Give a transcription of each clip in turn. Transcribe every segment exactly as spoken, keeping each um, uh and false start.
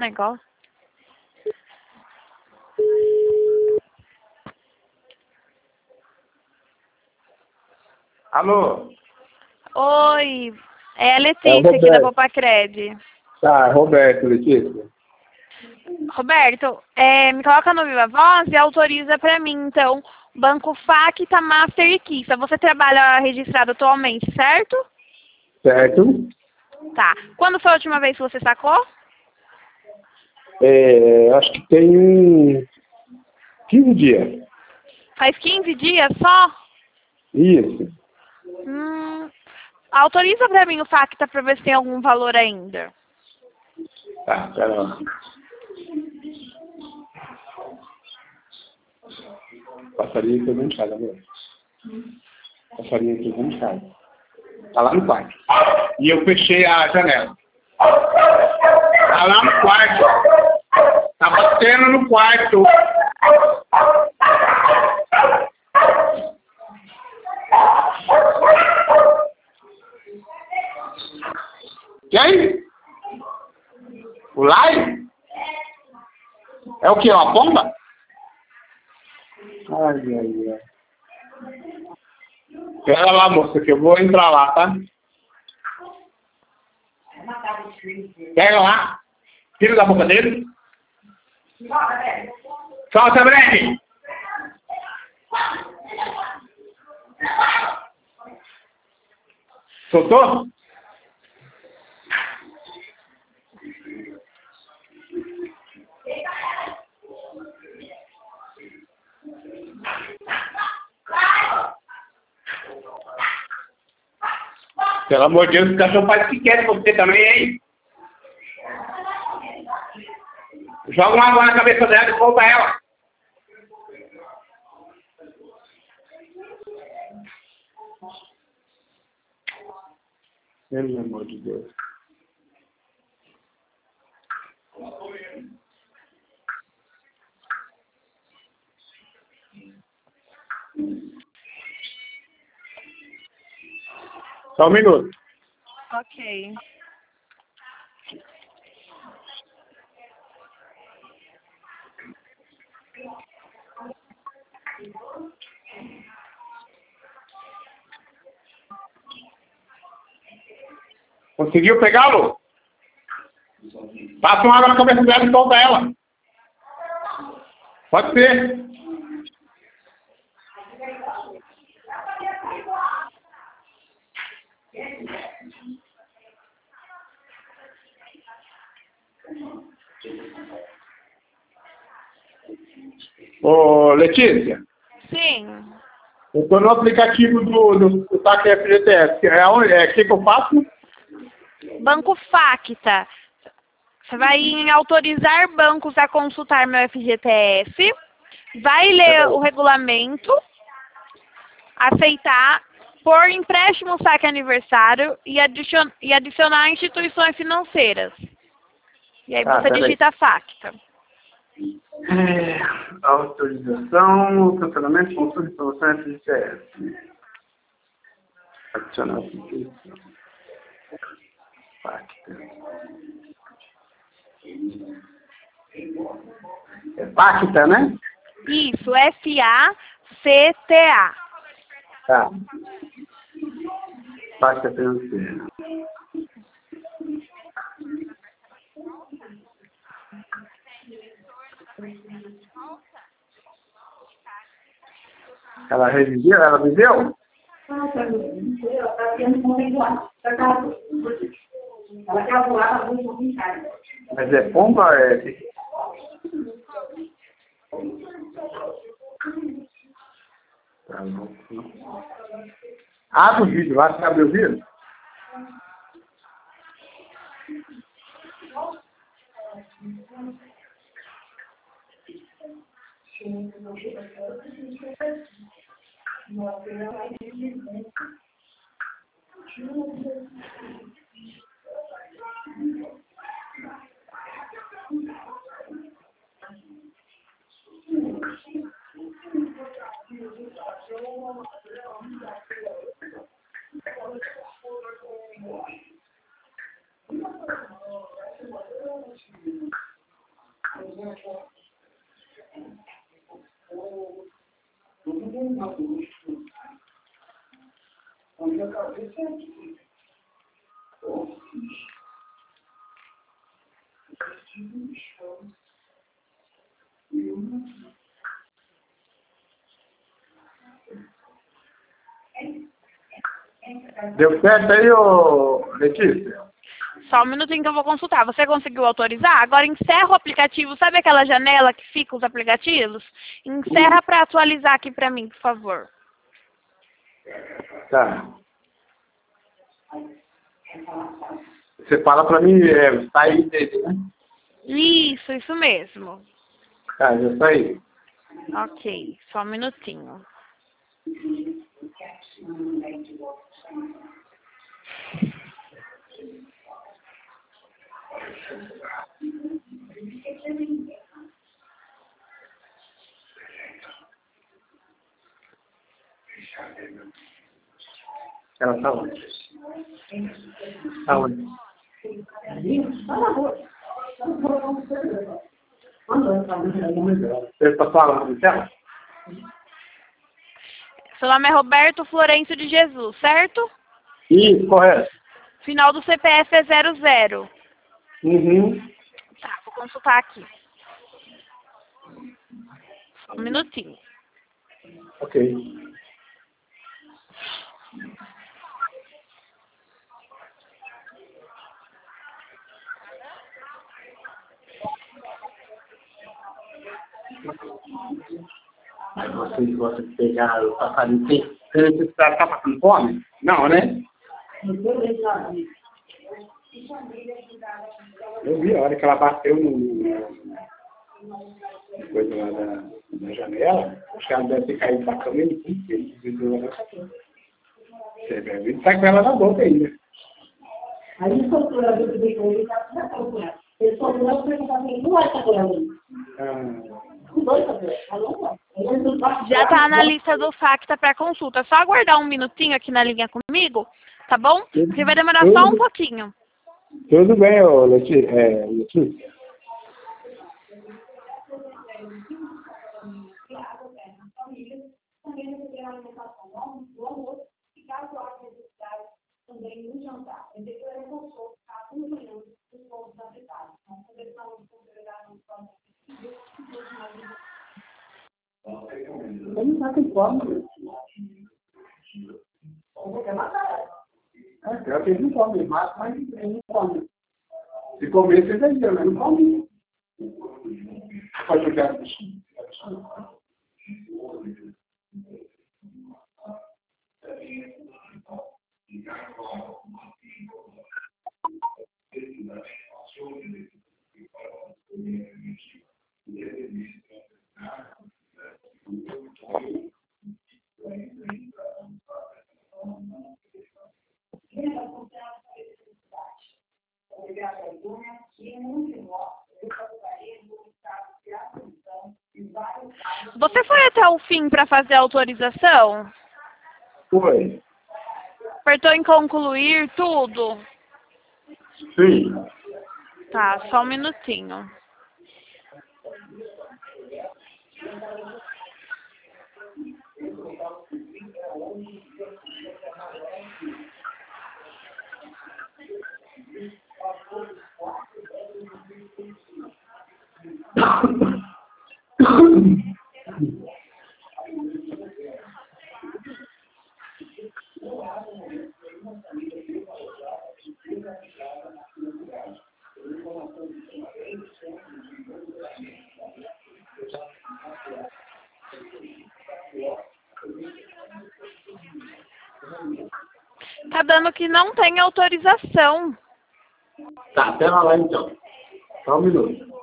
negócio. Alô? Oi, é a É o Letícia aqui da Roberto. Popacred. Tá, Roberto, Letícia. Roberto, é, me coloca no Viva Voz e autoriza para mim, então, Banco Facta, Master e Kissa. Você trabalha registrado atualmente, certo? Certo? Tá. Quando foi a última vez que você sacou? É, acho que tem um quinze dias. Faz quinze dias só? Isso. Hum, autoriza para mim o Facta para ver se tem algum valor ainda. Tá, pera lá. Passarinho pegou em casa, meu. Passarinho pegou em casa. Tá lá no quarto. E eu fechei a janela. Tá lá no quarto. Tá batendo no quarto. Quem? O Lai? É o quê? Uma bomba? Ai, ai, ai. Pera lá, moça, que eu vou entrar lá, tá? Pega lá. Tira da boca dele. Solta, breque. Soltou? Pelo amor de Deus, o cachorro faz o que quer de você também, hein? Joga uma água na cabeça dela e solta ela. Pelo amor de Deus. Só um minuto. Ok. Conseguiu pegá-lo? Passa uma água na cabeça dela e solta ela. Pode ser. Ô, Letícia, Sim. eu estou no aplicativo do, do, do T A C F G T S. É onde? É o que que eu faço? Banco Facta. Você vai em autorizar bancos a consultar meu F G T S, vai ler o regulamento, aceitar, por empréstimo saque aniversário e, adicion, e adicionar instituições financeiras. E aí Ah, você peraí. digita Facta. É, autorização, cancelamento, consulta, informação, F G T S. Adicionar subscrição. Pacta. É Pacta, né? Isso, F A C T A. Tá. Pacta financeira. Ela reviveu? Ela viveu? Ela quer voar para muito em casa. Mas é pomba ou é... Tá louco. Abre o vídeo lá, você abre o vídeo? Deu certo aí, ô Letícia? Só um minutinho que eu vou consultar. Você conseguiu autorizar? Agora encerra o aplicativo. Sabe aquela janela que fica os aplicativos? Encerra para atualizar aqui para mim, por favor. Tá. Você fala pra mim, é, sair dele, né? Isso, isso mesmo. Tá, já saí. Ok, só um minutinho. Ela tá onde? Tá onde? Você tá falando com ela? Seu nome é Roberto Florencio de Jesus, certo? Isso, correto. Final do C P F é zero zero. Uhum. Tá, vou consultar aqui. Só um minutinho. Ok. Mas vocês gostam de pegar o passarinho sem necessidade, tá passando fome? Não, né? Eu vi a hora que ela bateu no... coisa lá da, da janela, acho que ela deve ter caído pra cama e ele desviou ela. Você deve estar com ela na boca ainda. Aí ele soltou a vida dele, ele está na calculação. Ele soltou a vida dele, não vai estar colando. Os dois estão Já tá na lista do Facta para consulta. É só aguardar um minutinho aqui na linha comigo, tá bom? Porque vai demorar só um pouquinho. Tudo bem, ô Letícia. É, Letícia. Ele não está com fome. É, pior que ele não come, mas, mas ele não come. Se comer, você vai dizer, mas não come. Pode jogar no bichinho. Você foi até o fim para fazer a autorização? Foi. Apertou em concluir tudo? Sim. Tá, só um minutinho. Tá dando que não tem autorização. Tá, pera lá então. Só um minuto.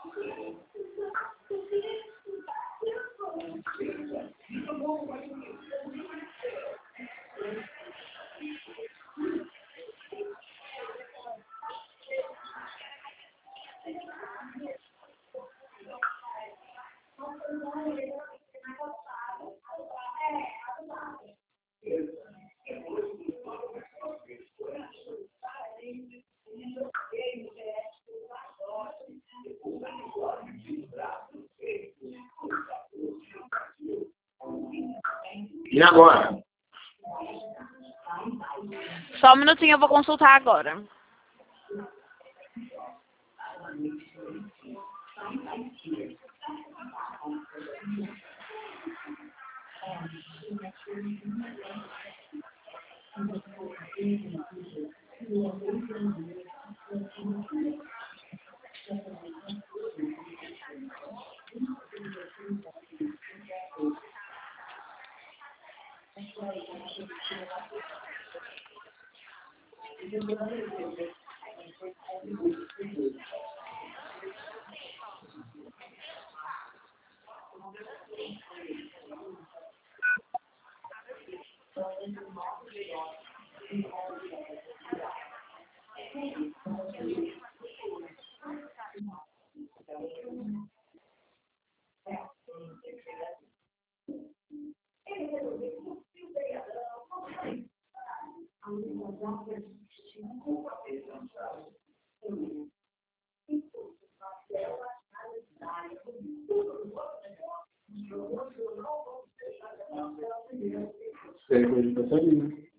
E agora? Só um minutinho, eu vou consultar agora. Sei que ele está saindo.